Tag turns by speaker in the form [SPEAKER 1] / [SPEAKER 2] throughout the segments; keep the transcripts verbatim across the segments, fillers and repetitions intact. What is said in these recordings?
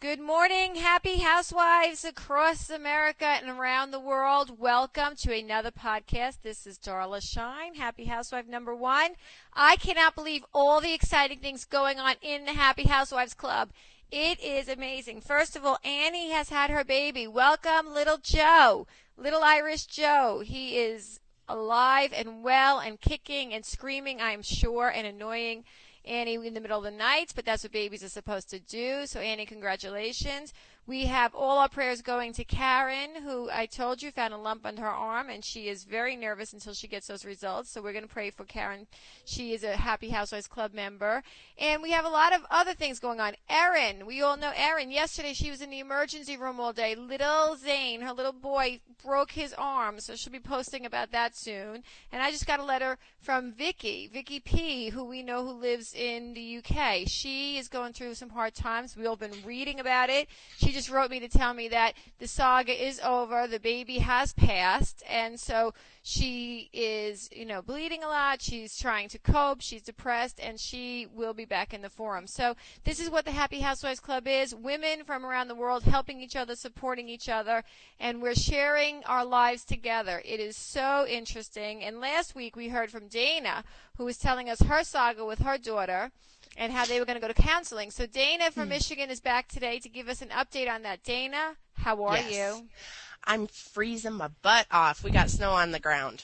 [SPEAKER 1] Good morning, happy housewives across America and around the world. Welcome to another podcast. This is Darla Shine, Happy Housewife number one. I cannot believe all the exciting things going on in the Happy Housewives Club. It is amazing. First of all, Annie has had her baby. Welcome, little Joe, little Irish Joe. He is alive and well and kicking and screaming, I am sure, and annoying Annie in the middle of the night, but that's what babies are supposed to do. So, Annie, congratulations. We have all our prayers going to Karen, who I told you found a lump on her arm, and she is very nervous until she gets those results. So we're going to pray for Karen. She is a Happy Housewives Club member. And we have a lot of other things going on. Erin, we all know Erin. Yesterday she was in the emergency room all day. Little Zane, her little boy, broke his arm, so she'll be posting about that soon. And I just got a letter from Vicky, Vicky P., who we know who lives in the U K. She is going through some hard times. We've all been reading about it. She just wrote me to tell me that the saga is over, the baby has passed, and so she is, you know, bleeding a lot. She's trying to cope. She's depressed, and she will be back in the forum. So this is what the Happy Housewives Club is: women from around the world helping each other, supporting each other, and we're sharing our lives together. It is so interesting. And last week we heard from Dana, who was telling us her saga with her daughter and how they were going to go to counseling. So Dana from mm. Michigan is back today to give us an update on that. Dana, how are
[SPEAKER 2] yes.
[SPEAKER 1] you?
[SPEAKER 2] I'm freezing my butt off. We got snow on the ground.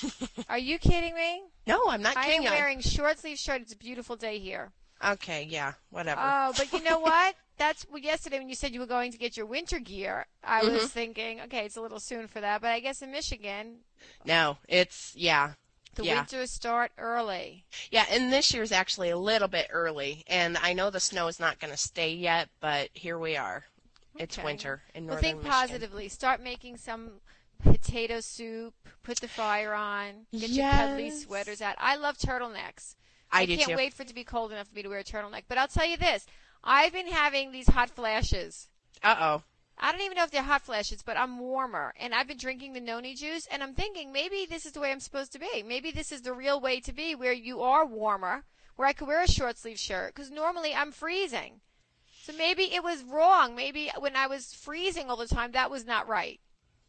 [SPEAKER 1] Are you kidding me?
[SPEAKER 2] No, I'm not kidding.
[SPEAKER 1] I am wearing short sleeve shirt. It's a beautiful day here.
[SPEAKER 2] Okay, yeah, whatever.
[SPEAKER 1] Oh, but you know what? That's well, yesterday when you said you were going to get your winter gear, I mm-hmm. was thinking, okay, it's a little soon for that. But I guess in Michigan.
[SPEAKER 2] No, it's, yeah.
[SPEAKER 1] The
[SPEAKER 2] yeah.
[SPEAKER 1] winters start early.
[SPEAKER 2] Yeah, and this year's actually a little bit early. And I know the snow is not going to stay yet, but here we are. Okay. It's winter in northern
[SPEAKER 1] well, think
[SPEAKER 2] Michigan.
[SPEAKER 1] positively. Start making some potato soup. Put the fire on. Get
[SPEAKER 2] yes.
[SPEAKER 1] your cuddly sweaters out. I love turtlenecks.
[SPEAKER 2] I,
[SPEAKER 1] I
[SPEAKER 2] do
[SPEAKER 1] can't
[SPEAKER 2] too.
[SPEAKER 1] wait for it to be cold enough for me to wear a turtleneck. But I'll tell you this. I've been having these hot flashes.
[SPEAKER 2] Uh-oh.
[SPEAKER 1] I don't even know if they're hot flashes, but I'm warmer. And I've been drinking the noni juice, and I'm thinking maybe this is the way I'm supposed to be. Maybe this is the real way to be, where you are warmer, where I could wear a short sleeve shirt, because normally I'm freezing. So maybe it was wrong. Maybe when I was freezing all the time, that was not right.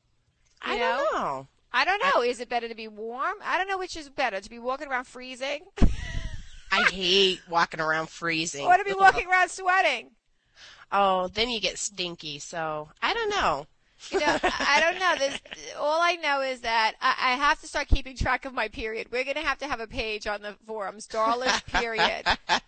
[SPEAKER 1] You
[SPEAKER 2] I
[SPEAKER 1] know?
[SPEAKER 2] don't know.
[SPEAKER 1] I don't know. I, is it better to be warm? I don't know which is better, to be walking around freezing.
[SPEAKER 2] I hate walking around freezing.
[SPEAKER 1] Or to be walking around sweating.
[SPEAKER 2] Oh, then you get stinky, so I don't know.
[SPEAKER 1] You know, I don't know. This, all I know is that I, I have to start keeping track of my period. We're going to have to have a page on the forums, Darla's period.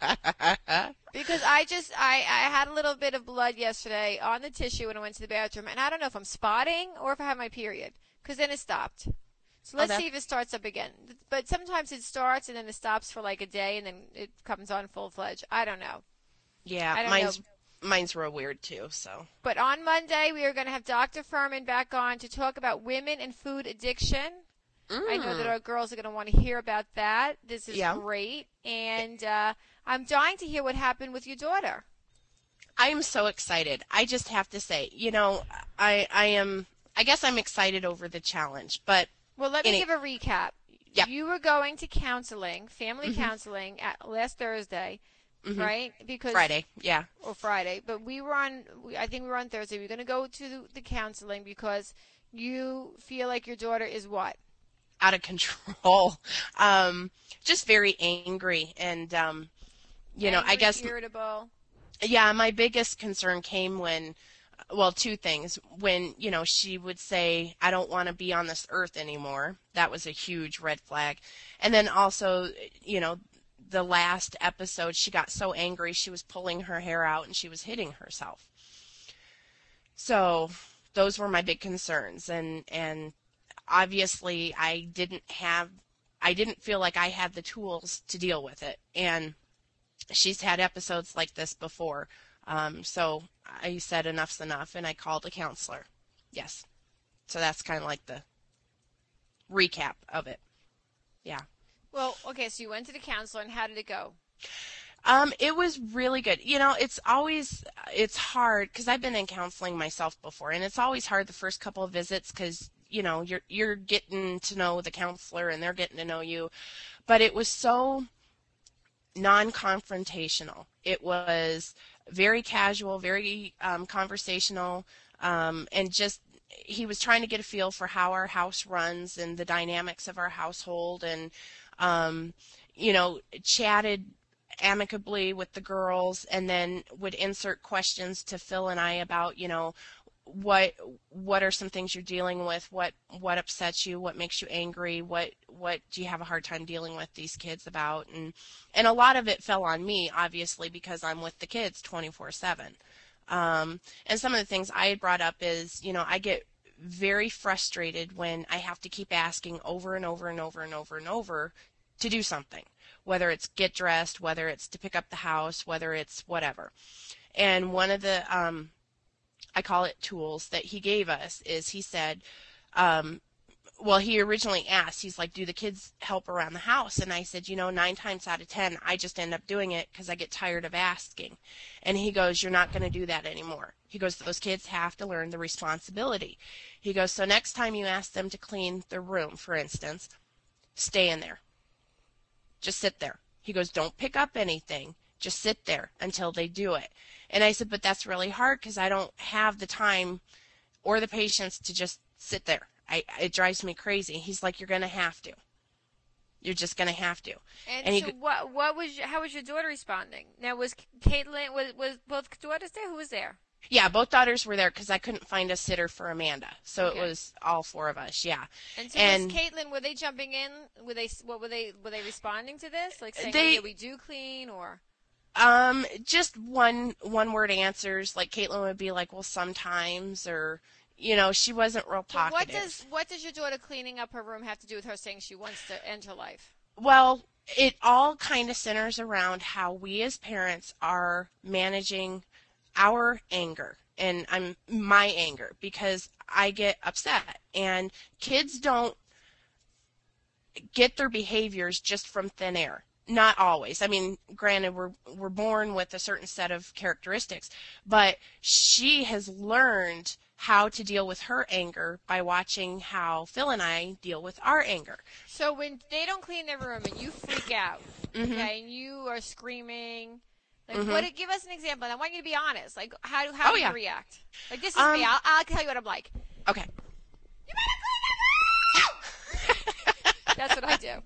[SPEAKER 1] Because I just, I, I had a little bit of blood yesterday on the tissue when I went to the bathroom, and I don't know if I'm spotting or if I have my period, because then it stopped. So let's oh, see if it starts up again. But sometimes it starts and then it stops for like a day and then it comes on full-fledged. I don't know.
[SPEAKER 2] Yeah,
[SPEAKER 1] I don't
[SPEAKER 2] mine's
[SPEAKER 1] know.
[SPEAKER 2] mine's real weird too. So.
[SPEAKER 1] But on Monday we are going to have Doctor Furman back on to talk about women and food addiction. Mm. I know that our girls are going to want to hear about that. This is
[SPEAKER 2] yeah.
[SPEAKER 1] great, and uh, I'm dying to hear what happened with your daughter.
[SPEAKER 2] I am so excited. I just have to say, you know, I I am. I guess I'm excited over the challenge, but.
[SPEAKER 1] Well, let me give a recap.
[SPEAKER 2] Yep.
[SPEAKER 1] You were going to counseling, family mm-hmm. counseling, at last Thursday, mm-hmm. right? Because
[SPEAKER 2] Friday, yeah.
[SPEAKER 1] Or Friday. But we were on, I think we were on Thursday. We were going to go to the, the counseling because you feel like your daughter is what?
[SPEAKER 2] Out of control. Um, just very angry. And, um, you
[SPEAKER 1] angry,
[SPEAKER 2] know, I guess.
[SPEAKER 1] Irritable.
[SPEAKER 2] Yeah, my biggest concern came when. Well, two things. When, you know, she would say, I don't want to be on this earth anymore. That was a huge red flag. And then also, you know, the last episode, she got so angry, she was pulling her hair out and she was hitting herself. So those were my big concerns. And, and obviously I didn't have, I didn't feel like I had the tools to deal with it. And she's had episodes like this before. Um, so I said enough's enough, and I called a counselor. Yes. So that's kind of like the recap of it. Yeah.
[SPEAKER 1] Well, okay, so you went to the counselor, and how did it go?
[SPEAKER 2] Um, it was really good. You know, it's always, it's hard, because I've been in counseling myself before, and it's always hard the first couple of visits, because, you know, you're, you're getting to know the counselor, and they're getting to know you. But it was so non-confrontational. It was very casual, very um, conversational, um, and just he was trying to get a feel for how our house runs and the dynamics of our household, and um, you know, chatted amicably with the girls, and then would insert questions to Phil and I about, you know, what what are some things you're dealing with, what what upsets you, what makes you angry, what what do you have a hard time dealing with these kids about, and and a lot of it fell on me, obviously, because I'm with the kids twenty-four seven. Um, and some of the things I had brought up is, you know, I get very frustrated when I have to keep asking over and over and over and over and over to do something, whether it's get dressed, whether it's to pick up the house, whether it's whatever. And one of the um, I call it tools that he gave us is he said, um, well, he originally asked, he's like, do the kids help around the house? And I said, you know, nine times out of ten, I just end up doing it because I get tired of asking. And he goes, you're not going to do that anymore. He goes, those kids have to learn the responsibility. He goes, so next time you ask them to clean their room, for instance, stay in there. Just sit there. He goes, don't pick up anything. Just sit there until they do it. And I said, but that's really hard because I don't have the time or the patience to just sit there. I, it drives me crazy. He's like, you're going to have to. You're just going to have to.
[SPEAKER 1] And,
[SPEAKER 2] And
[SPEAKER 1] so
[SPEAKER 2] he,
[SPEAKER 1] what what was your, how was your daughter responding? Now, was Caitlin, was, was both daughters there? Who was there?
[SPEAKER 2] yeah, both daughters were there because I couldn't find a sitter for Amanda. So
[SPEAKER 1] Okay.
[SPEAKER 2] it was all four of us, yeah.
[SPEAKER 1] And so
[SPEAKER 2] And
[SPEAKER 1] was Caitlin, were they jumping in? Were they, what were they, were they responding to this? Like saying,
[SPEAKER 2] They-
[SPEAKER 1] oh, yeah, we do clean, or?
[SPEAKER 2] um, just one one word answers. Like Caitlin would be like, well, sometimes, or, you know, she wasn't real
[SPEAKER 1] But what
[SPEAKER 2] talkative.
[SPEAKER 1] does what does your daughter cleaning up her room have to do with her saying she wants to end her life?
[SPEAKER 2] Well, it all kind of centers around how we as parents are managing our anger, and I'm my anger, because I get upset, and kids don't get their behaviors just from thin air. Not always. I mean, granted, we're we're born with a certain set of characteristics, but she has learned how to deal with her anger by watching how Phil and I deal with our anger.
[SPEAKER 1] So when they don't clean their room and you freak out,
[SPEAKER 2] Mhm.
[SPEAKER 1] okay, and you are screaming, like,
[SPEAKER 2] Mhm.
[SPEAKER 1] what? Give us an example. And I want you to be honest. Like, how do how
[SPEAKER 2] Oh,
[SPEAKER 1] do
[SPEAKER 2] yeah.
[SPEAKER 1] you react? Like, this is
[SPEAKER 2] Um,
[SPEAKER 1] me. I'll, I'll tell you what I'm like.
[SPEAKER 2] Okay.
[SPEAKER 1] You better clean that room! That's what I do.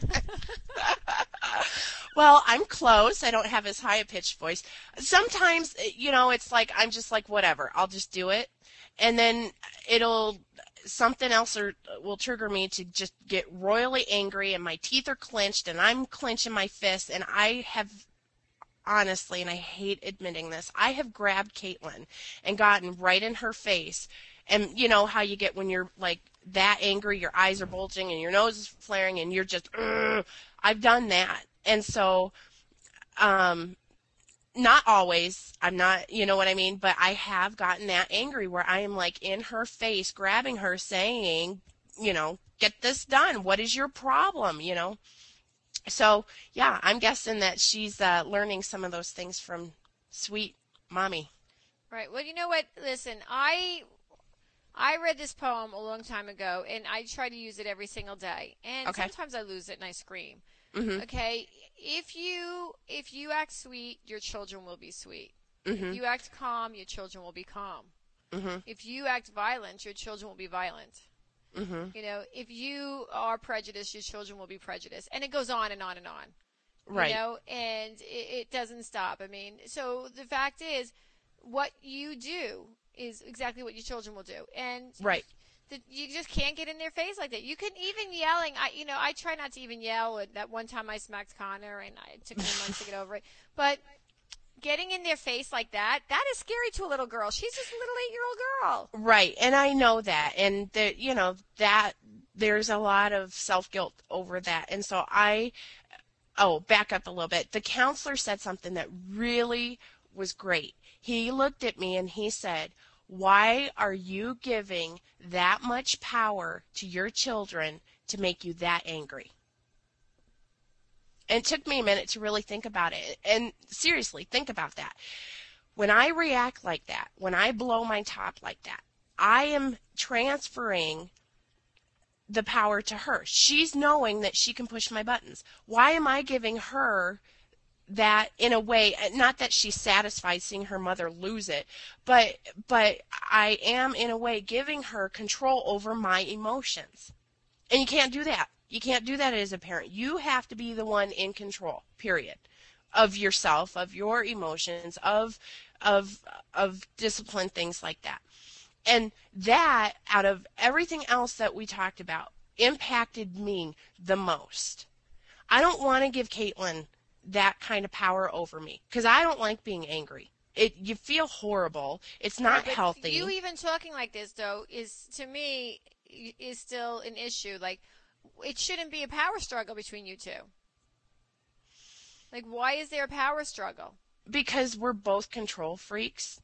[SPEAKER 2] Well, I'm close. I don't have as high a pitched voice. Sometimes, you know, it's like I'm just like, whatever. I'll just do it, and then it'll something else or will trigger me to just get royally angry, and my teeth are clenched, and I'm clenching my fists, and I have honestly, and I hate admitting this, I have grabbed Caitlin and gotten right in her face. And you know how you get when you're like that angry, your eyes are bulging and your nose is flaring and you're just, ugh. I've done that. And so, um, not always, I'm not, you know what I mean? But I have gotten that angry where I am like in her face, grabbing her, saying, you know, get this done. What is your problem? You know? So, yeah, I'm guessing that she's uh, learning some of those things from sweet mommy.
[SPEAKER 1] Right. Well, you know what? Listen, I I read this poem a long time ago, and I try to use it every single day. And
[SPEAKER 2] Okay.
[SPEAKER 1] sometimes I lose it and I scream.
[SPEAKER 2] Mm-hmm.
[SPEAKER 1] Okay, if you if you act sweet, your children will be sweet.
[SPEAKER 2] Mm-hmm.
[SPEAKER 1] If you act calm, your children will be calm.
[SPEAKER 2] Mm-hmm.
[SPEAKER 1] If you act violent, your children will be violent.
[SPEAKER 2] Mm-hmm.
[SPEAKER 1] You know, if you are prejudiced, your children will be prejudiced, and it goes on and on and on.
[SPEAKER 2] Right.
[SPEAKER 1] You know, and it, it doesn't stop. I mean, so the fact is, what you do is exactly what your children will do, and
[SPEAKER 2] Right.
[SPEAKER 1] the, you just can't get in their face like that. You can even yelling. I, you know, I try not to even yell. And that one time I smacked Connor, and I, it took me months to get over it. But getting in their face like that, that is scary to a little girl. She's just a little eight-year-old girl.
[SPEAKER 2] Right. And I know that. And, the, you know, that there's a lot of self-guilt over that. And so I, oh, back up a little bit. The counselor said something that really was great. He looked at me and he said, why are you giving that much power to your children to make you that angry? And it took me a minute to really think about it. And seriously, think about that. When I react like that, when I blow my top like that, I am transferring the power to her. She's knowing that she can push my buttons. Why am I giving her that in a way, not that she's satisfied seeing her mother lose it, but but I am in a way giving her control over my emotions. And you can't do that. You can't do that as a parent. You have to be the one in control, period, of yourself, of your emotions, of of of discipline, things like that. And that, out of everything else that we talked about, impacted me the most. I don't want to give Caitlin that kind of power over me because I don't like being angry. It you feel horrible. It's not
[SPEAKER 1] But
[SPEAKER 2] healthy.
[SPEAKER 1] you even talking like this, though, is to me is still an issue. Like, it shouldn't be a power struggle between you two. Like, why is there a power struggle?
[SPEAKER 2] Because we're both control freaks.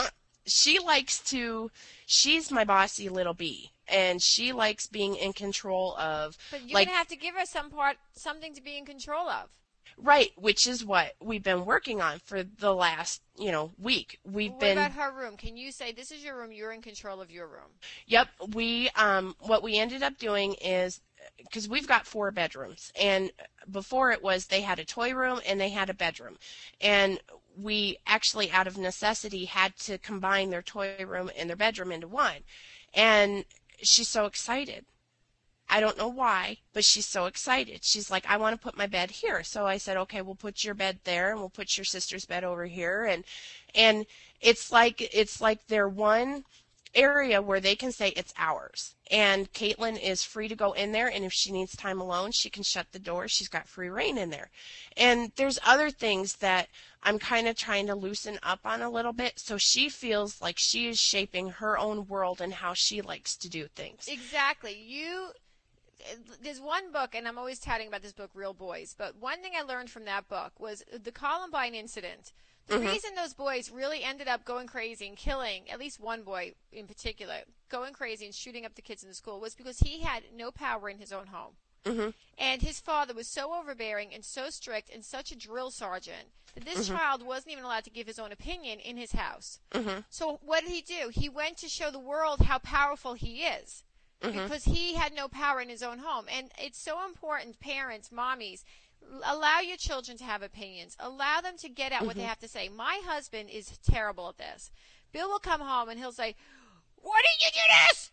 [SPEAKER 2] She likes to, she's my bossy little bee, and she likes being in control of.
[SPEAKER 1] But you're
[SPEAKER 2] like,
[SPEAKER 1] gonna have to give her some part, something to be in control of.
[SPEAKER 2] Right, which is what we've been working on for the last, you know, week. We've
[SPEAKER 1] What
[SPEAKER 2] been.
[SPEAKER 1] about her room? Can you say, this is your room, you're in control of your room?
[SPEAKER 2] Yep, we um what we ended up doing is, because we've got four bedrooms, and before it was they had a toy room and they had a bedroom, and we actually, out of necessity, had to combine their toy room and their bedroom into one. And she's so excited. I don't know why, but she's so excited. She's like, I want to put my bed here. So I said, okay, we'll put your bed there, and we'll put your sister's bed over here. And and it's like it's like their one area where they can say it's ours. And Caitlin is free to go in there, and if she needs time alone, she can shut the door. She's got free reign in there. And there's other things that I'm kind of trying to loosen up on a little bit, so she feels like she is shaping her own world and how she likes to do things.
[SPEAKER 1] Exactly. You, there's one book, and I'm always touting about this book, Real Boys, but one thing I learned from that book was the Columbine incident. The
[SPEAKER 2] Mhm.
[SPEAKER 1] reason those boys really ended up going crazy and killing, at least one boy in particular, going crazy and shooting up the kids in the school, was because he had no power in his own home.
[SPEAKER 2] Mhm.
[SPEAKER 1] And his father was so overbearing and so strict and such a drill sergeant that this
[SPEAKER 2] Mhm.
[SPEAKER 1] child wasn't even allowed to give his own opinion in his house.
[SPEAKER 2] Mhm.
[SPEAKER 1] So what did he do? He went to show the world how powerful he is.
[SPEAKER 2] Mhm.
[SPEAKER 1] Because he had no power in his own home. And it's so important, parents, mommies, allow your children to have opinions. Allow them to get out what they have to say. My husband is terrible at this. Bill will come home and he'll say, "Why did you do this?"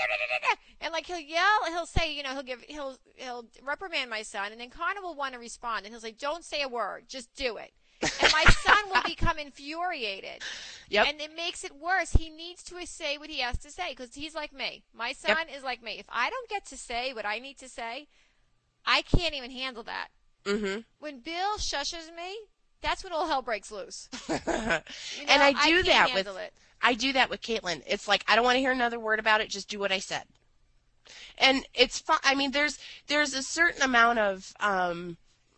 [SPEAKER 1] And like he'll yell, he'll say, you know, he'll give, he'll, he'll reprimand my son, and then Connor will want to respond, and he'll say, "Don't say a word, just do it." And my son will become infuriated.
[SPEAKER 2] Yep.
[SPEAKER 1] And it makes it worse. He needs to say what he has to say because he's like me. My son
[SPEAKER 2] Yep.
[SPEAKER 1] is like me. If I don't get to say what I need to say, I can't even handle that.
[SPEAKER 2] Mhm.
[SPEAKER 1] When Bill shushes me, that's when all hell breaks loose. You know,
[SPEAKER 2] And I do
[SPEAKER 1] can't
[SPEAKER 2] that with
[SPEAKER 1] handle it.
[SPEAKER 2] I do that with Caitlin. It's like, I don't want to hear another word about it. Just do what I said. And it's fun. I mean, there's there's a certain amount of um,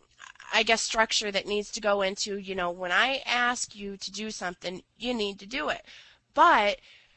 [SPEAKER 2] I guess structure that needs to go into, you know, when I ask you to do something, you need to do it. But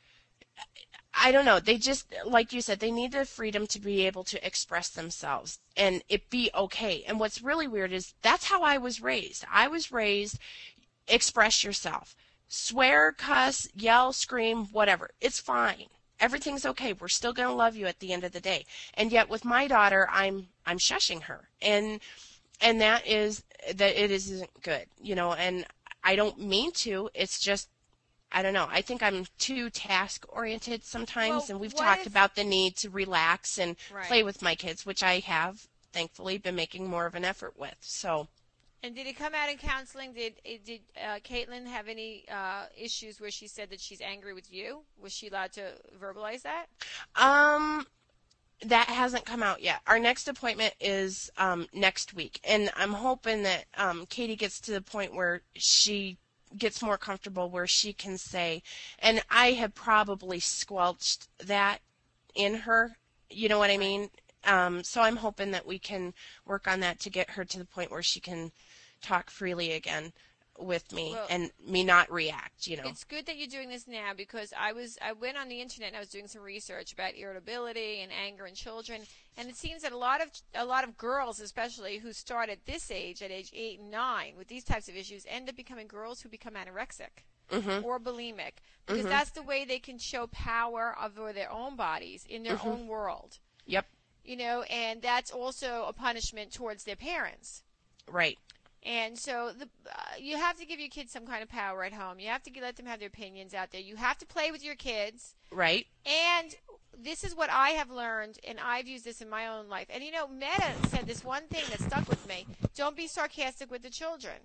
[SPEAKER 2] I don't know. They just, like you said, they need the freedom to be able to express themselves and it be okay. And what's really weird is that's how I was raised. I was raised, express yourself. Swear, cuss, yell, scream, whatever. It's fine. Everything's okay. We're still going to love you at the end of the day. And yet with my daughter, I'm I'm shushing her. And and that is that it isn't good, you know, and I don't mean to. It's just, I don't know. I think I'm too task oriented sometimes,
[SPEAKER 1] Well,
[SPEAKER 2] and we've
[SPEAKER 1] what
[SPEAKER 2] talked
[SPEAKER 1] if-
[SPEAKER 2] about the need to relax and
[SPEAKER 1] Right.
[SPEAKER 2] play with my kids, which I have thankfully been making more of an effort with. So,
[SPEAKER 1] And did it come out in counseling? Did did uh, Caitlin have any uh, issues where she said that she's angry with you? Was she allowed to verbalize that?
[SPEAKER 2] um, that hasn't come out yet. Our next appointment is um, next week, and I'm hoping that um, Katie gets to the point where she gets more comfortable where she can say, and I have probably squelched that in her, you know what I mean? Um, so I'm hoping that we can work on that to get her to the point where she can talk freely again with me
[SPEAKER 1] Well,
[SPEAKER 2] and me not react, you know.
[SPEAKER 1] It's good that you're doing this now because I was I went on the internet and I was doing some research about irritability and anger in children, and it seems that a lot of a lot of girls, especially who start at this age, at age eight and nine, with these types of issues, end up becoming girls who become anorexic
[SPEAKER 2] Mhm.
[SPEAKER 1] or bulimic because
[SPEAKER 2] Mhm.
[SPEAKER 1] that's the way they can show power over their own bodies in their
[SPEAKER 2] Mhm.
[SPEAKER 1] own world.
[SPEAKER 2] Yep.
[SPEAKER 1] You know, and that's also a punishment towards their parents.
[SPEAKER 2] Right.
[SPEAKER 1] And so the, uh, you have to give your kids some kind of power at home. You have to let them have their opinions out there. You have to play with your kids.
[SPEAKER 2] Right.
[SPEAKER 1] And this is what I have learned, and I've used this in my own life. And, you know, Meta said this one thing that stuck with me. Don't be sarcastic with the children.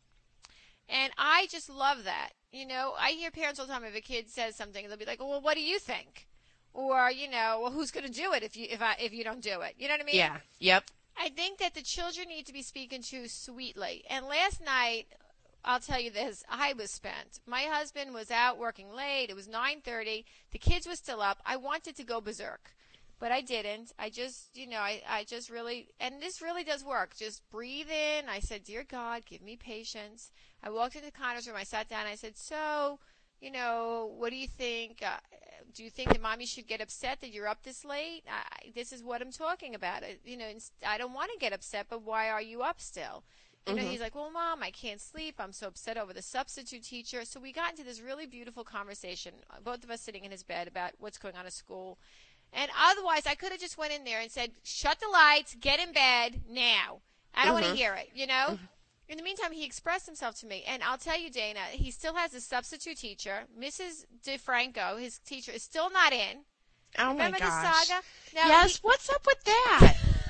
[SPEAKER 1] And I just love that. You know, I hear parents all the time, if a kid says something, they'll be like, well, what do you think? Or, you know, well, who's going to do it if you if I if you don't do it? You know what I mean?
[SPEAKER 2] Yeah. Yep.
[SPEAKER 1] I think that the children need to be spoken to sweetly. And last night, I'll tell you this, I was spent. My husband was out working late. It was nine thirty. The kids were still up. I wanted to go berserk, but I didn't. I just, you know, I, I just really, and this really does work. Just breathe in. I said, dear God, give me patience. I walked into Connor's room. I sat down. I said, so, you know, what do you think? Uh, do you think that mommy should get upset that you're up this late? I, this is what I'm talking about. I, you know, I don't want to get upset, but why are you up still? You know, mm-hmm. He's like, well, Mom, I can't sleep. I'm so upset over the substitute teacher. So we got into this really beautiful conversation, both of us sitting in his bed, about what's going on at school. And otherwise, I could have just went in there and said, shut the lights, get in bed now. I don't mm-hmm. want to hear it, you know? Mm-hmm. In the meantime, he expressed himself to me. And I'll tell you, Dana, he still has a substitute teacher. Missus DeFranco, his teacher, is still not in.
[SPEAKER 2] Oh,
[SPEAKER 1] Remember
[SPEAKER 2] my gosh.
[SPEAKER 1] the saga? Now,
[SPEAKER 2] yes,
[SPEAKER 1] he,
[SPEAKER 2] what's up with that?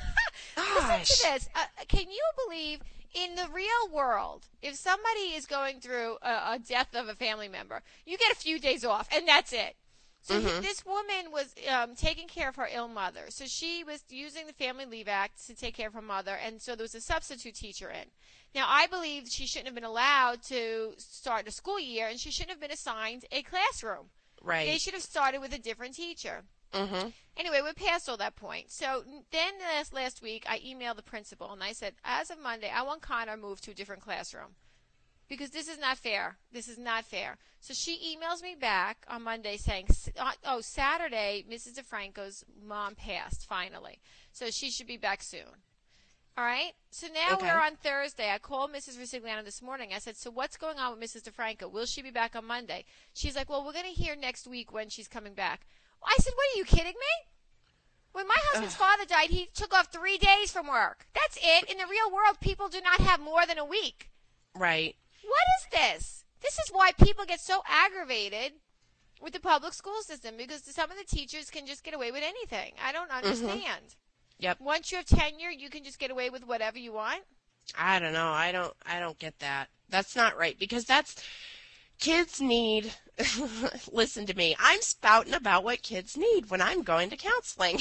[SPEAKER 1] Listen to this. Uh, can you believe in the real world, if somebody is going through a, a death of a family member, you get a few days off, and that's it. So mm-hmm. he, this woman was um, taking care of her ill mother. So she was using the Family Leave Act to take care of her mother, and so there was a substitute teacher in. Now, I believe she shouldn't have been allowed to start a school year, and she shouldn't have been assigned a classroom.
[SPEAKER 2] Right.
[SPEAKER 1] They should have started with a different teacher.
[SPEAKER 2] Mm-hmm.
[SPEAKER 1] Anyway, we're past all that point. So then last, last week, I emailed the principal, and I said, as of Monday, I want Connor moved to a different classroom. Because this is not fair. This is not fair. So she emails me back on Monday saying, oh, Saturday, Missus DeFranco's mom passed, finally. So she should be back soon. All right? So now okay. we're on Thursday. I called Missus Risigliano this morning. I said, so what's going on with Missus DeFranco? Will she be back on Monday? She's like, well, we're going to hear next week when she's coming back. I said, what, are you kidding me? When my husband's Ugh. father died, he took off three days from work. That's it. In the real world, people do not have more than a week.
[SPEAKER 2] Right.
[SPEAKER 1] What is this? This is why people get so aggravated with the public school system, because some of the teachers can just get away with anything. I don't understand.
[SPEAKER 2] Mm-hmm. Yep.
[SPEAKER 1] Once you have tenure, you can just get away with whatever you want.
[SPEAKER 2] I don't know. I don't. I don't get that. That's not right, because that's kids need. Listen to me. I'm spouting about what kids need when I'm going to counseling.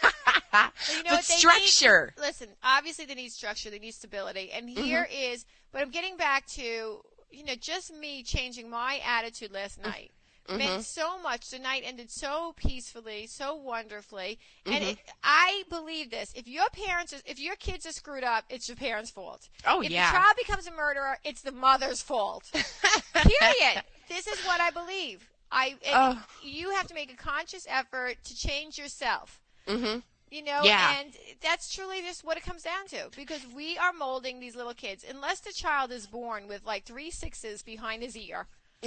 [SPEAKER 1] Well, you know
[SPEAKER 2] but
[SPEAKER 1] what they
[SPEAKER 2] structure.
[SPEAKER 1] Need, listen, obviously they need structure. They need stability. And here mm-hmm. is, but I'm getting back to, you know, just me changing my attitude last night. Mm-hmm. Meant so much. The night ended so peacefully, so wonderfully. Mm-hmm. And it, I believe this. If your parents, are, if your kids are screwed up, it's your parents' fault.
[SPEAKER 2] Oh,
[SPEAKER 1] if
[SPEAKER 2] yeah.
[SPEAKER 1] If the child becomes a murderer, it's the mother's fault. Period. This is what I believe. I. Oh. You have to make a conscious effort to change yourself. Mm-hmm. You know,
[SPEAKER 2] yeah.
[SPEAKER 1] and that's truly just what it comes down to, because we are molding these little kids. Unless the child is born with like three sixes behind his ear,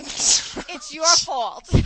[SPEAKER 1] it's your fault. Oh,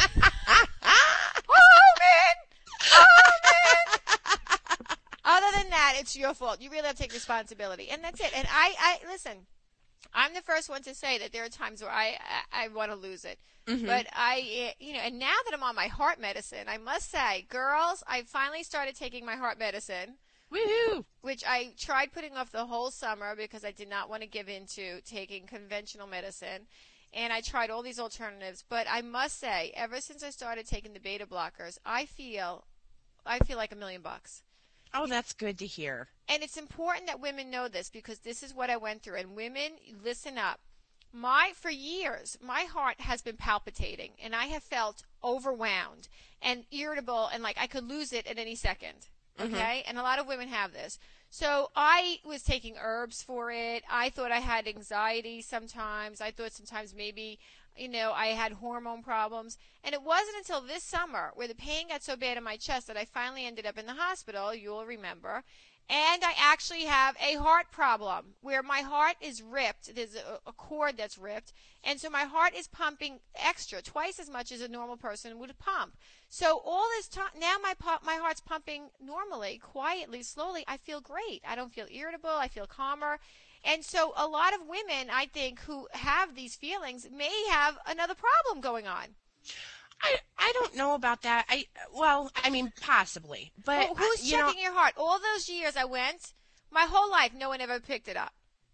[SPEAKER 1] man. Oh, man. Other than that, it's your fault. You really have to take responsibility. And that's it. And I, I listen, I'm the first one to say that there are times where I, I, I want to lose it. Mm-hmm. But I, you know, and now that I'm on my heart medicine, I must say, girls, I finally started taking my heart medicine.
[SPEAKER 2] Woohoo!
[SPEAKER 1] Which I tried putting off the whole summer because I did not want to give into taking conventional medicine. And I tried all these alternatives. But I must say, ever since I started taking the beta blockers, I feel, I feel like a million bucks.
[SPEAKER 2] Oh, that's good to hear.
[SPEAKER 1] And it's important that women know this, because this is what I went through. And women, listen up. My, for years, my heart has been palpitating, and I have felt overwhelmed and irritable, and like I could lose it at any second. Okay? Mm-hmm. And a lot of women have this. So I was taking herbs for it. I thought I had anxiety sometimes. I thought sometimes maybe, you know, I had hormone problems. And it wasn't until this summer where the pain got so bad in my chest that I finally ended up in the hospital, you'll remember. And I actually have a heart problem where my heart is ripped. There's a, a cord that's ripped. And so my heart is pumping extra, twice as much as a normal person would pump. So all this time, now my my heart's pumping normally, quietly, slowly. I feel great. I don't feel irritable. I feel calmer. And so a lot of women, I think, who have these feelings may have another problem going on.
[SPEAKER 2] I I don't know about that. I well, I mean, possibly, but
[SPEAKER 1] Well, who's
[SPEAKER 2] you
[SPEAKER 1] checking
[SPEAKER 2] know,
[SPEAKER 1] your heart? All those years I went, my whole life, no one ever picked it up.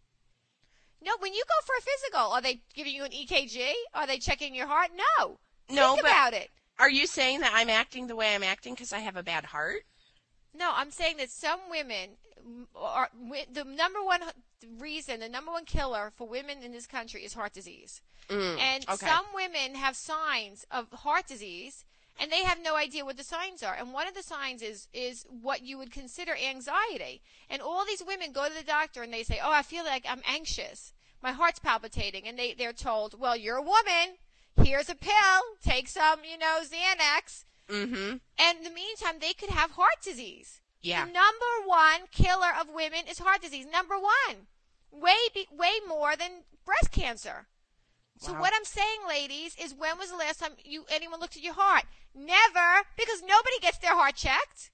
[SPEAKER 1] No, when you go for a physical, are they giving you an E K G? Are they checking your heart? No.
[SPEAKER 2] no.
[SPEAKER 1] Think
[SPEAKER 2] But
[SPEAKER 1] about it.
[SPEAKER 2] are you saying that I'm acting the way I'm acting because I have a bad heart?
[SPEAKER 1] No, I'm saying that some women are the number one reason, the number one killer for women in this country is heart disease.
[SPEAKER 2] Mm,
[SPEAKER 1] And
[SPEAKER 2] okay.
[SPEAKER 1] some women have signs of heart disease, and they have no idea what the signs are. And one of the signs is is what you would consider anxiety. And all these women go to the doctor and they say, "Oh, I feel like I'm anxious. My heart's palpitating." And they they're told, "Well, you're a woman. Here's a pill. Take some, you know, Xanax."
[SPEAKER 2] Mm-hmm.
[SPEAKER 1] And in the meantime, they could have heart disease.
[SPEAKER 2] Yeah.
[SPEAKER 1] The number one killer of women is heart disease. Number one. Way, be, way more than breast cancer. So
[SPEAKER 2] Wow.
[SPEAKER 1] what I'm saying, ladies, is when was the last time you anyone looked at your heart? Never, because nobody gets their heart checked.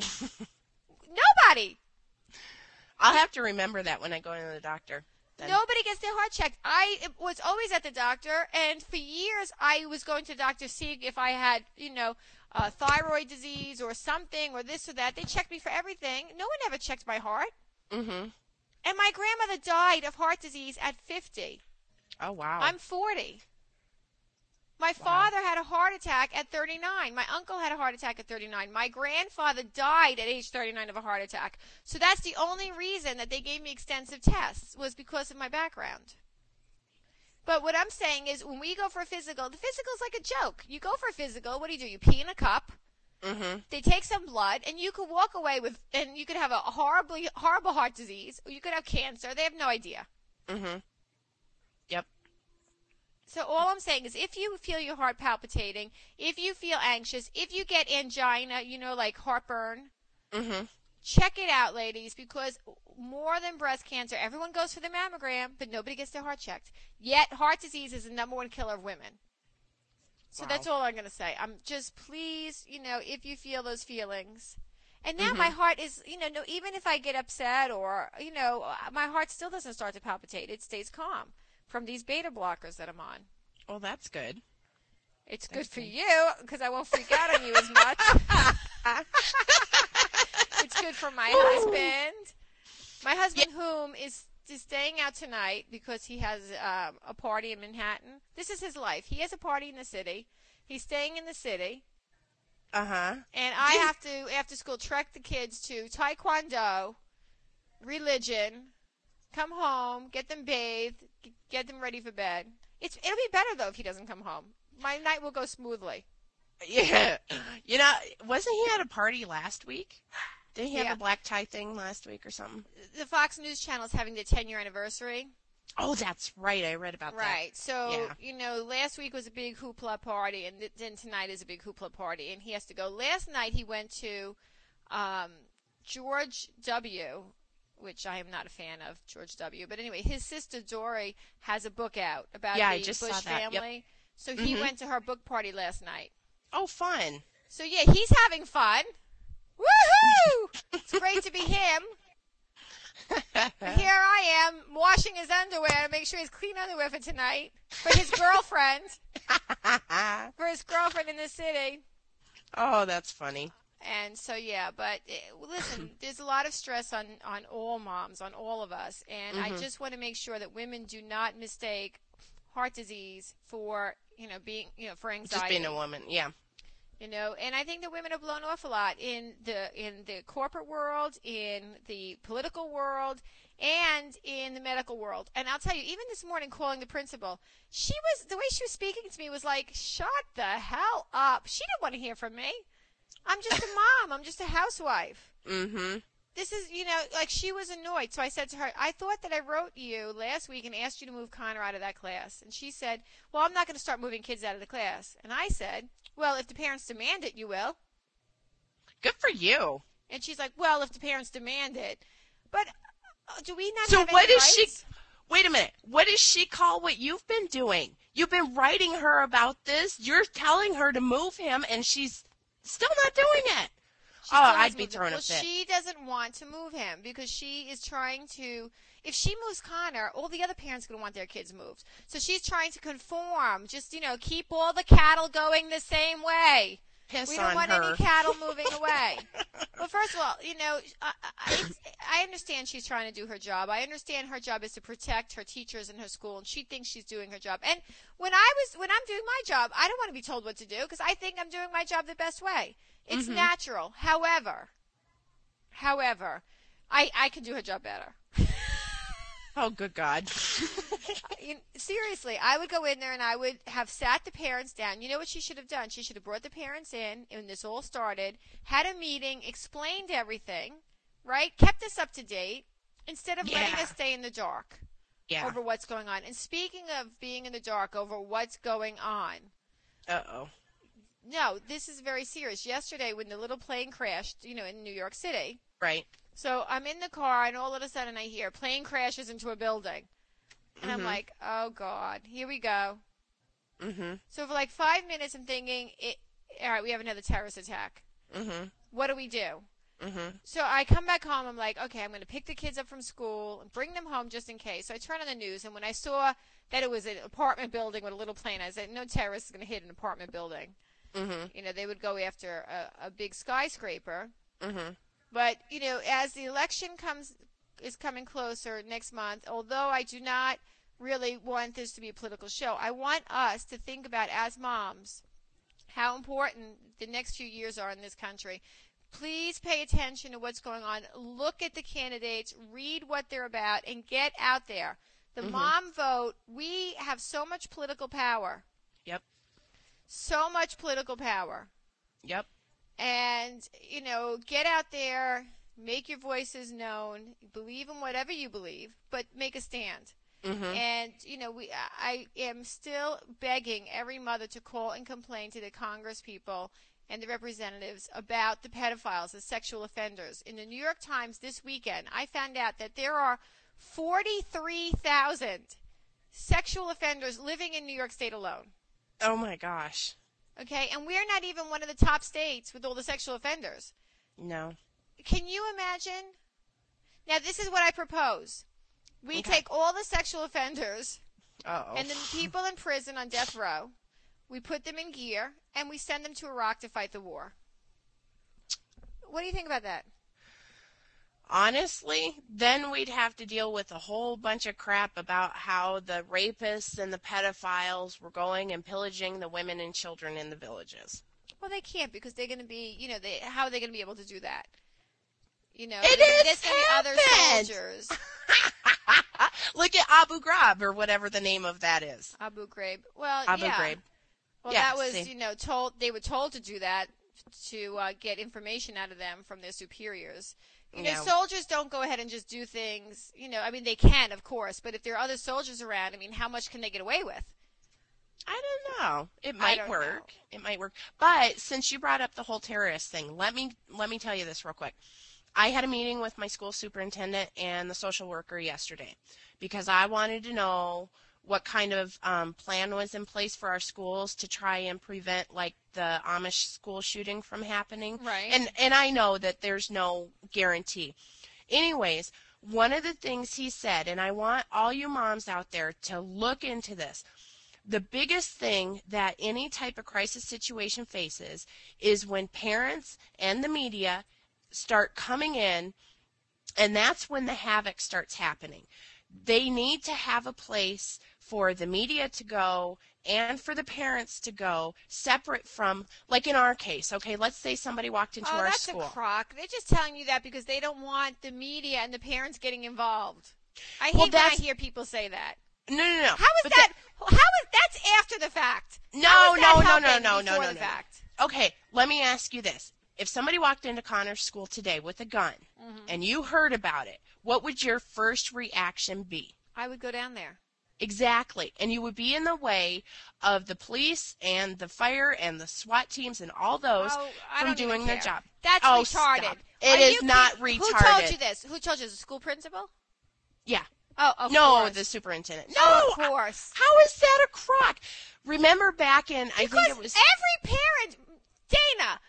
[SPEAKER 1] Nobody.
[SPEAKER 2] I'll have to remember that when I go to the doctor. Then.
[SPEAKER 1] Nobody gets their heart checked. I was always at the doctor, and for years I was going to the doctor seeing if I had, you know, uh, thyroid disease or something or this or that. They checked me for everything. No one ever checked my heart.
[SPEAKER 2] Mm-hmm.
[SPEAKER 1] And my grandmother died of heart disease at fifty.
[SPEAKER 2] Oh, wow.
[SPEAKER 1] I'm forty. My
[SPEAKER 2] Wow.
[SPEAKER 1] father had a heart attack at thirty-nine. My uncle had a heart attack at thirty-nine. My grandfather died at age thirty-nine of a heart attack. So that's the only reason that they gave me extensive tests was because of my background. But what I'm saying is when we go for a physical, the physical is like a joke. You go for a physical, what do you do? You pee in a cup.
[SPEAKER 2] Mm-hmm.
[SPEAKER 1] They take some blood, and you could walk away with, and you could have a horribly, horrible heart disease, or you could have cancer. They have no idea.
[SPEAKER 2] Mm-hmm. Yep.
[SPEAKER 1] So all I'm saying is if you feel your heart palpitating, if you feel anxious, if you get angina, you know, like heartburn,
[SPEAKER 2] Mm-hmm.
[SPEAKER 1] check it out, ladies, because more than breast cancer, everyone goes for the mammogram, but nobody gets their heart checked. Yet heart disease is the number one killer of women. So
[SPEAKER 2] Wow.
[SPEAKER 1] that's all I'm going to say. I'm just, please, you know, if you feel those feelings. And now
[SPEAKER 2] Mhm.
[SPEAKER 1] my heart is, you know, no, even if I get upset or, you know, my heart still doesn't start to palpitate. It stays calm from these beta blockers that I'm on.
[SPEAKER 2] Well, that's good.
[SPEAKER 1] It's
[SPEAKER 2] That's
[SPEAKER 1] good for
[SPEAKER 2] good.
[SPEAKER 1] you because I won't freak out on you as much. It's good for my husband. My husband, whom is, is staying out tonight because he has um, a party in Manhattan. This is his life. He has a party in the city. He's staying in the city.
[SPEAKER 2] Uh-huh.
[SPEAKER 1] And I have to, after school, trek the kids to Taekwondo, religion, come home, get them bathed, g- get them ready for bed. It's It'll be better, though, if he doesn't come home. My night will go smoothly.
[SPEAKER 2] Yeah. You know, wasn't he at a party last week? Didn't he have
[SPEAKER 1] Yeah.
[SPEAKER 2] a black tie thing last week or something?
[SPEAKER 1] The Fox News Channel is having their ten-year anniversary.
[SPEAKER 2] Oh, that's right. I read about
[SPEAKER 1] Right. So,
[SPEAKER 2] Yeah.
[SPEAKER 1] you know, last week was a big hoopla party, and th- then tonight is a big hoopla party, and he has to go. Last night he went to um, George W., which I am not a fan of, George W. But anyway, his sister Dory has a book out about
[SPEAKER 2] Yeah,
[SPEAKER 1] the
[SPEAKER 2] I just
[SPEAKER 1] Bush
[SPEAKER 2] saw that. Yep.
[SPEAKER 1] family. So he
[SPEAKER 2] Mhm.
[SPEAKER 1] went to her book party last night.
[SPEAKER 2] that. Oh, fun.
[SPEAKER 1] So, yeah, he's having fun. Woohoo! It's great to be him. Here I am washing his underwear to make sure he's clean underwear for tonight for his girlfriend, for his girlfriend in the city.
[SPEAKER 2] Oh, that's funny.
[SPEAKER 1] And so, yeah, but uh, listen, there's a lot of stress on, on all moms, on all of us. And I
[SPEAKER 2] Mhm.
[SPEAKER 1] just want to make sure that women do not mistake heart disease for, you know, being, you know, for anxiety.
[SPEAKER 2] Just being a woman. Yeah.
[SPEAKER 1] You know, and I think that women are blown off a lot in the in the corporate world, in the political world, and in the medical world. And I'll tell you, even this morning calling the principal, she was the way she was speaking to me was like, "Shut the hell up." She didn't want to hear from me. I'm just a mom. I'm just a housewife.
[SPEAKER 2] Mm-hmm.
[SPEAKER 1] This is, you know, like she was annoyed. So I said to her, I thought that I wrote you last week and asked you to move Connor out of that class. And she said, well, I'm not going to start moving kids out of the class. And I said, well, if the parents demand it, you will.
[SPEAKER 2] Good for you.
[SPEAKER 1] And she's like, well, if the parents demand it. But uh, do we not
[SPEAKER 2] So
[SPEAKER 1] have
[SPEAKER 2] what
[SPEAKER 1] any
[SPEAKER 2] is she?
[SPEAKER 1] rights?
[SPEAKER 2] Wait a minute. What does she call what you've been doing? You've been writing her about this. You're telling her to move him, and she's still not doing it.
[SPEAKER 1] She
[SPEAKER 2] Oh,
[SPEAKER 1] still
[SPEAKER 2] I'd
[SPEAKER 1] has
[SPEAKER 2] be
[SPEAKER 1] moved him.
[SPEAKER 2] throwing a
[SPEAKER 1] well,
[SPEAKER 2] fit.
[SPEAKER 1] she doesn't want to move him because she is trying to if she moves Connor, all the other parents are going to want their kids moved. So she's trying to conform, just, you know, keep all the cattle going the same way.
[SPEAKER 2] Piss
[SPEAKER 1] we don't
[SPEAKER 2] on
[SPEAKER 1] want
[SPEAKER 2] her.
[SPEAKER 1] any cattle moving away. Well, first of all, you know, I, I, I understand she's trying to do her job. I understand her job is to protect her teachers in her school, and she thinks she's doing her job. And when I was, when I'm doing my job, I don't want to be told what to do because I think I'm doing my job the best way. It's
[SPEAKER 2] Mm-hmm.
[SPEAKER 1] natural. However, however, I, I can do her job better.
[SPEAKER 2] Oh, good God.
[SPEAKER 1] You- Seriously, I would go in there and I would have sat the parents down. You know what she should have done? She should have brought the parents in when this all started, had a meeting, explained everything, right? Kept us up to date instead of letting
[SPEAKER 2] Yeah.
[SPEAKER 1] us stay in the dark
[SPEAKER 2] Yeah.
[SPEAKER 1] over what's going on. And speaking of being in the dark over what's going on,
[SPEAKER 2] Uh-oh.
[SPEAKER 1] no, this is very serious. Yesterday when the little plane crashed, you know, in New York City,
[SPEAKER 2] Right.
[SPEAKER 1] so I'm in the car and all of a sudden I hear plane crashes into a building. And I'm
[SPEAKER 2] Mhm.
[SPEAKER 1] like, oh, God, here we go.
[SPEAKER 2] Mm-hmm.
[SPEAKER 1] So for like five minutes, I'm thinking, it, all right, we have another terrorist attack.
[SPEAKER 2] Mm-hmm.
[SPEAKER 1] What do we do?
[SPEAKER 2] Mm-hmm.
[SPEAKER 1] So I come back home. I'm like, okay, I'm going to pick the kids up from school and bring them home just in case. So I turn on the news, and when I saw that it was an apartment building with a little plane, I said, no terrorist is going to hit an apartment building.
[SPEAKER 2] Mm-hmm.
[SPEAKER 1] You know, they would go after a, a big skyscraper.
[SPEAKER 2] Mm-hmm.
[SPEAKER 1] But, you know, as the election comes is coming closer next month, although I do not really want this to be a political show, I want us to think about, as moms, how important the next few years are in this country. Please pay attention to what's going on. Look at the candidates, read what they're about, and get out there. The
[SPEAKER 2] Mhm.
[SPEAKER 1] mom vote, we have so much political power.
[SPEAKER 2] Yep.
[SPEAKER 1] So much political power.
[SPEAKER 2] Yep.
[SPEAKER 1] And, you know, get out there, make your voices known, believe in whatever you believe, but make a stand.
[SPEAKER 2] Mm-hmm.
[SPEAKER 1] And, you know, we I am still begging every mother to call and complain to the Congress people and the representatives about the pedophiles, the sexual offenders. In the New York Times this weekend, I found out that there are forty-three thousand sexual offenders living in New York State alone.
[SPEAKER 2] Oh, my gosh.
[SPEAKER 1] Okay? And we're not even one of the top states with all the sexual offenders.
[SPEAKER 2] No.
[SPEAKER 1] Can you imagine? Now, this is what I propose. We
[SPEAKER 2] Okay.
[SPEAKER 1] take all the sexual offenders
[SPEAKER 2] Uh-oh.
[SPEAKER 1] and the people in prison on death row, we put them in gear, and we send them to Iraq to fight the war. What do you think about that?
[SPEAKER 2] Honestly, then we'd have to deal with a whole bunch of crap about how the rapists and the pedophiles were going and pillaging the women and children in the villages.
[SPEAKER 1] Well, they can't because they're going to be, you know, they, how are they going to be able to do that? You know,
[SPEAKER 2] It
[SPEAKER 1] there-
[SPEAKER 2] has
[SPEAKER 1] there's going to be other
[SPEAKER 2] happened.
[SPEAKER 1] soldiers.
[SPEAKER 2] Look at Abu Ghraib, or whatever the name of that is.
[SPEAKER 1] Abu Ghraib. Well,
[SPEAKER 2] Abu
[SPEAKER 1] yeah.
[SPEAKER 2] Ghraib.
[SPEAKER 1] Well,
[SPEAKER 2] Yeah,
[SPEAKER 1] that was,
[SPEAKER 2] see.
[SPEAKER 1] you know, told they were told to do that to uh, get information out of them from their superiors. You know,
[SPEAKER 2] Yeah.
[SPEAKER 1] soldiers don't go ahead and just do things. You know, I mean, they can, of course, but if there are other soldiers around, I mean, how much can they get away with?
[SPEAKER 2] I don't know. It
[SPEAKER 1] I
[SPEAKER 2] might
[SPEAKER 1] don't
[SPEAKER 2] work.
[SPEAKER 1] know.
[SPEAKER 2] It might work. But since you brought up the whole terrorist thing, let me let me tell you this real quick. I had a meeting with my school superintendent and the social worker yesterday because I wanted to know what kind of um, plan was in place for our schools to try and prevent like the Amish school shooting from happening.
[SPEAKER 1] Right.
[SPEAKER 2] And and I know that there's no guarantee. Anyways, one of the things he said, and I want all you moms out there to look into this. The biggest thing that any type of crisis situation faces is when parents and the media start coming in, and that's when the havoc starts happening. They need to have a place for the media to go and for the parents to go separate from, like in our case, okay, let's say somebody walked into
[SPEAKER 1] Oh,
[SPEAKER 2] our
[SPEAKER 1] that's
[SPEAKER 2] school.
[SPEAKER 1] a crock. They're just telling you that because they don't want the media and the parents getting involved. I hate
[SPEAKER 2] Well,
[SPEAKER 1] when I
[SPEAKER 2] that's-
[SPEAKER 1] hear people say that.
[SPEAKER 2] No, no, no.
[SPEAKER 1] How is
[SPEAKER 2] But
[SPEAKER 1] that? How is that's after the fact?
[SPEAKER 2] No,
[SPEAKER 1] How is that
[SPEAKER 2] no, no, no,
[SPEAKER 1] helping
[SPEAKER 2] no, no,
[SPEAKER 1] before
[SPEAKER 2] no,
[SPEAKER 1] the
[SPEAKER 2] no.
[SPEAKER 1] fact?
[SPEAKER 2] Okay, let me ask you this. If somebody walked into Connor's school today with a gun
[SPEAKER 1] Mm-hmm.
[SPEAKER 2] and you heard about it, what would your first reaction be?
[SPEAKER 1] I would go down there.
[SPEAKER 2] Exactly. And you would be in the way of the police and the fire and the SWAT teams and all those
[SPEAKER 1] Oh, I
[SPEAKER 2] from
[SPEAKER 1] don't even
[SPEAKER 2] doing their
[SPEAKER 1] care.
[SPEAKER 2] job.
[SPEAKER 1] That's
[SPEAKER 2] Oh,
[SPEAKER 1] retarded.
[SPEAKER 2] stop.
[SPEAKER 1] Are
[SPEAKER 2] It is
[SPEAKER 1] you
[SPEAKER 2] not
[SPEAKER 1] kid- Who told
[SPEAKER 2] retarded.
[SPEAKER 1] you this? Who told you? The school principal?
[SPEAKER 2] Yeah.
[SPEAKER 1] Oh, of
[SPEAKER 2] no,
[SPEAKER 1] course.
[SPEAKER 2] the superintendent. No,
[SPEAKER 1] Oh, of course.
[SPEAKER 2] how is that a crock? Remember back in, I
[SPEAKER 1] Because
[SPEAKER 2] think it was...
[SPEAKER 1] every parent, Dana, are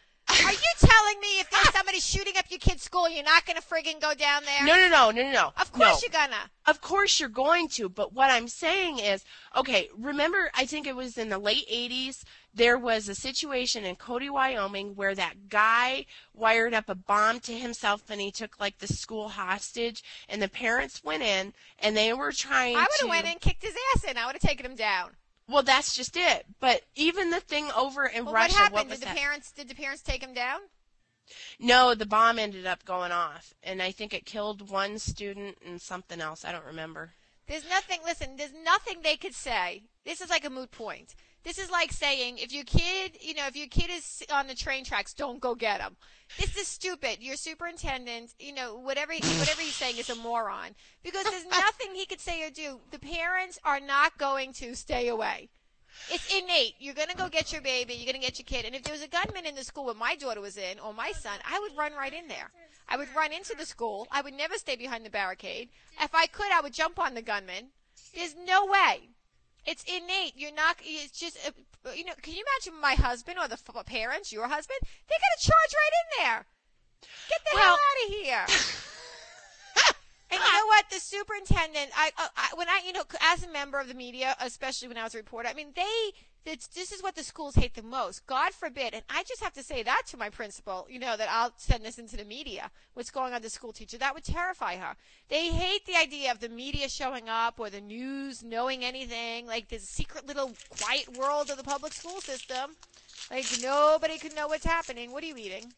[SPEAKER 1] Are you telling me if there's somebody shooting up your kid's school, you're not going to friggin' go down there?
[SPEAKER 2] No, no, no, no, no, no.
[SPEAKER 1] Of course
[SPEAKER 2] no.
[SPEAKER 1] you're gonna.
[SPEAKER 2] Of course you're going to, but what I'm saying is, okay, remember, I think it was in the late eighties, there was a situation in Cody, Wyoming, where that guy wired up a bomb to himself and he took, like, the school hostage, and the parents went in, and they were trying to...
[SPEAKER 1] I would have went in and kicked his ass in. I would have taken him down.
[SPEAKER 2] Well, that's just it. But even the thing over in
[SPEAKER 1] well,
[SPEAKER 2] Russia,
[SPEAKER 1] what happened?
[SPEAKER 2] what was
[SPEAKER 1] did the
[SPEAKER 2] that?
[SPEAKER 1] parents did the parents take him down?
[SPEAKER 2] No, the bomb ended up going off, and I think it killed one student and something else. I don't remember.
[SPEAKER 1] There's nothing. Listen, there's nothing they could say. This is like a moot point. This is like saying if your kid, you know, if your kid is on the train tracks, don't go get him. This is stupid. Your superintendent, you know, whatever whatever he's saying is a moron because there's nothing he could say or do. The parents are not going to stay away. It's innate. You're going to go get your baby. You're going to get your kid. And if there was a gunman in the school where my daughter was in or my son, I would run right in there. I would run into the school. I would never stay behind the barricade. If I could, I would jump on the gunman. There's no way. It's innate. You're not, it's just, uh, you know, can you imagine my husband or the f- parents, your husband? They got to charge right in there. Get the
[SPEAKER 2] well,
[SPEAKER 1] hell out of here. And you know what? The superintendent, I, I, when I, you know, as a member of the media, especially when I was a reporter, I mean, they, it's, this is what the schools hate the most. God forbid. And I just have to say that to my principal, you know, that I'll send this into the media, what's going on with the school teacher. That would terrify her. They hate the idea of the media showing up or the news knowing anything. Like this secret little quiet world of the public school system. Like nobody could know what's happening. What are you eating?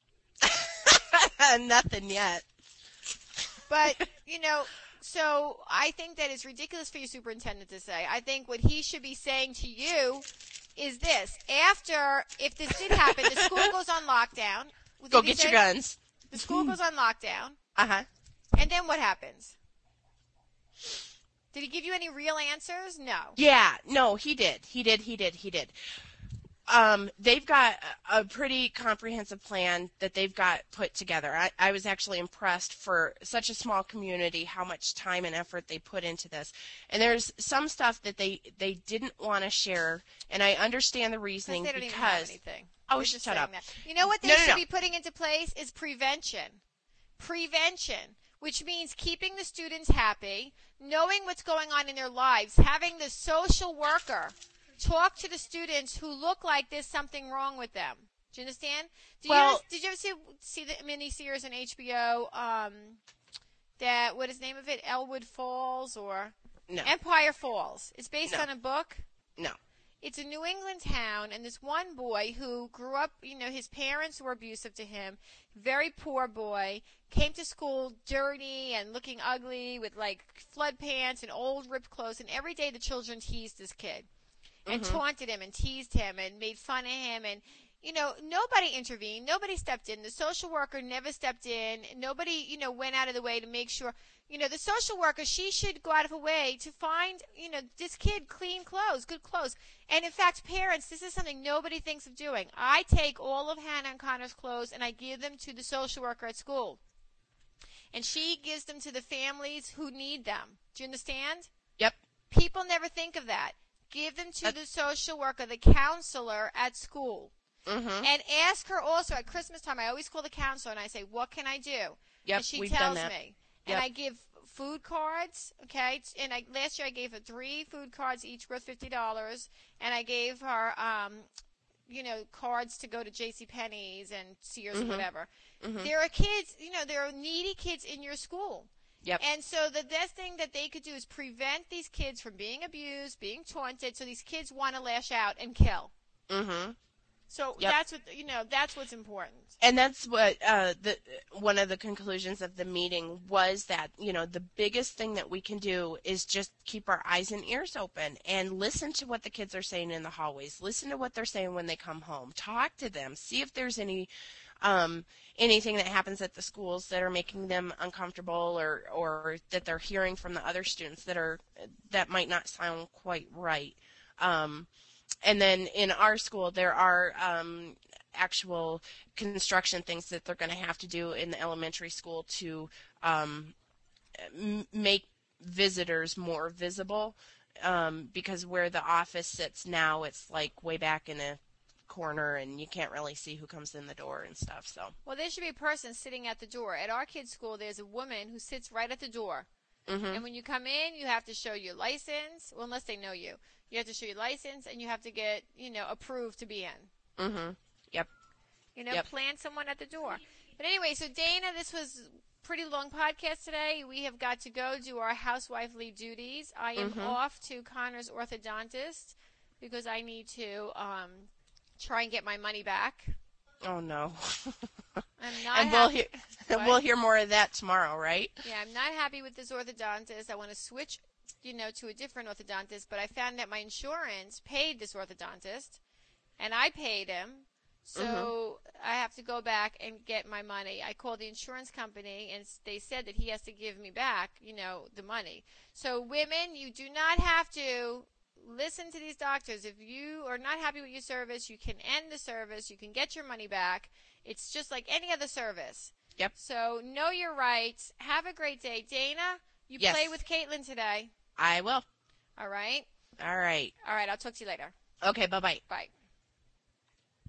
[SPEAKER 2] Nothing yet.
[SPEAKER 1] But, you know, so I think that it's ridiculous for your superintendent to say. I think what he should be saying to you is this. After, if this did happen, the school goes on lockdown.
[SPEAKER 2] Go get your guns.
[SPEAKER 1] The school goes on lockdown.
[SPEAKER 2] Uh-huh.
[SPEAKER 1] And then what happens? Did he give you any real answers? No.
[SPEAKER 2] Yeah, no, he did. He did, he did, he did. Um, they've got a pretty comprehensive plan that they've got put together. I, I was actually impressed for such a small community how much time and effort they put into this. And there's some stuff that they, they didn't want to share, and I understand the reasoning
[SPEAKER 1] they don't
[SPEAKER 2] because...
[SPEAKER 1] even have anything.
[SPEAKER 2] Oh,
[SPEAKER 1] They're just
[SPEAKER 2] shut up.
[SPEAKER 1] That. You know what they
[SPEAKER 2] no, no,
[SPEAKER 1] should
[SPEAKER 2] no.
[SPEAKER 1] be putting into place is prevention. Prevention, which means keeping the students happy, knowing what's going on in their lives, having the social worker talk to the students who look like there's something wrong with them. Do you understand? Did
[SPEAKER 2] well,
[SPEAKER 1] you ever, did you ever see, see the miniseries on H B O? Um, that what is the name of it? Elwood Falls or
[SPEAKER 2] no.
[SPEAKER 1] Empire Falls? It's based
[SPEAKER 2] No.
[SPEAKER 1] on a book.
[SPEAKER 2] No.
[SPEAKER 1] It's a New England town, and this one boy who grew up, you know, his parents were abusive to him, very poor boy, came to school dirty and looking ugly with, like, flood pants and old ripped clothes, and every day the children teased this kid and
[SPEAKER 2] Mm-hmm.
[SPEAKER 1] taunted him and teased him and made fun of him, and, you know, nobody intervened, nobody stepped in, the social worker never stepped in, nobody, you know, went out of the way to make sure. You know, the social worker, she should go out of her way to find, you know, this kid clean clothes, good clothes. And, in fact, parents, this is something nobody thinks of doing. I take all of Hannah and Connor's clothes and I give them to the social worker at school. And she gives them to the families who need them. Do you understand?
[SPEAKER 2] Yep.
[SPEAKER 1] People never think of that. Give them to the social worker, the counselor at school.
[SPEAKER 2] Mm-hmm.
[SPEAKER 1] And ask her also at Christmas time. I always call the counselor and I say, what can I do?
[SPEAKER 2] Yep,
[SPEAKER 1] and she
[SPEAKER 2] we've
[SPEAKER 1] tells
[SPEAKER 2] done that.
[SPEAKER 1] me.
[SPEAKER 2] Yep.
[SPEAKER 1] And I give food cards, okay? And I, last year I gave her three food cards, each worth fifty dollars. And I gave her, um, you know, cards to go to JCPenney's and Sears
[SPEAKER 2] Mm-hmm.
[SPEAKER 1] or whatever.
[SPEAKER 2] Mm-hmm.
[SPEAKER 1] There are kids, you know, there are needy kids in your school.
[SPEAKER 2] Yep.
[SPEAKER 1] And so the best thing that they could do is prevent these kids from being abused, being taunted, so these kids want to lash out and kill.
[SPEAKER 2] Mm-hmm.
[SPEAKER 1] So
[SPEAKER 2] Yep.
[SPEAKER 1] that's what, you know, that's what's important.
[SPEAKER 2] And that's what uh, the one of the conclusions of the meeting was, that, you know, the biggest thing that we can do is just keep our eyes and ears open and listen to what the kids are saying in the hallways. Listen to what they're saying when they come home. Talk to them. See if there's any um, anything that happens at the schools that are making them uncomfortable, or or that they're hearing from the other students that are that might not sound quite right. Um, And then in our school, there are um, actual construction things that they're going to have to do in the elementary school to um, m- make visitors more visible, um, because where the office sits now, it's like way back in a corner and you can't really see who comes in the door and stuff. So,
[SPEAKER 1] well, there should be a person sitting at the door. At our kids' school, there's a woman who sits right at the door.
[SPEAKER 2] mm-hmm.
[SPEAKER 1] And when you come in, you have to show your license. Well, unless they know you. You have to show your license, and you have to get, you know, approved to be in.
[SPEAKER 2] Mm-hmm. Yep.
[SPEAKER 1] You know,
[SPEAKER 2] Yep.
[SPEAKER 1] plant someone at the door. But anyway, so Dana, this was a pretty long podcast today. We have got to go do our housewifely duties. I am
[SPEAKER 2] mm-hmm.
[SPEAKER 1] off to Connor's orthodontist because I need to um, try and get my money back.
[SPEAKER 2] Oh no.
[SPEAKER 1] I'm not
[SPEAKER 2] and we'll
[SPEAKER 1] happy.
[SPEAKER 2] hear
[SPEAKER 1] What?
[SPEAKER 2] we'll hear more of that tomorrow, right?
[SPEAKER 1] Yeah, I'm not happy with this orthodontist. I want to switch, you know, to a different orthodontist, but I found that my insurance paid this orthodontist, and I paid him, so mm-hmm. I have to go back and get my money. I called the insurance company, and they said that he has to give me back, you know, the money. So women, you do not have to listen to these doctors. If you are not happy with your service, you can end the service. You can get your money back. It's just like any other service.
[SPEAKER 2] Yep.
[SPEAKER 1] So know your rights. Have a great day. Dana, you
[SPEAKER 2] yes.
[SPEAKER 1] play with Caitlin today.
[SPEAKER 2] I will.
[SPEAKER 1] All right?
[SPEAKER 2] All right.
[SPEAKER 1] All right. I'll talk to you later.
[SPEAKER 2] Okay. Bye-bye.
[SPEAKER 1] Bye.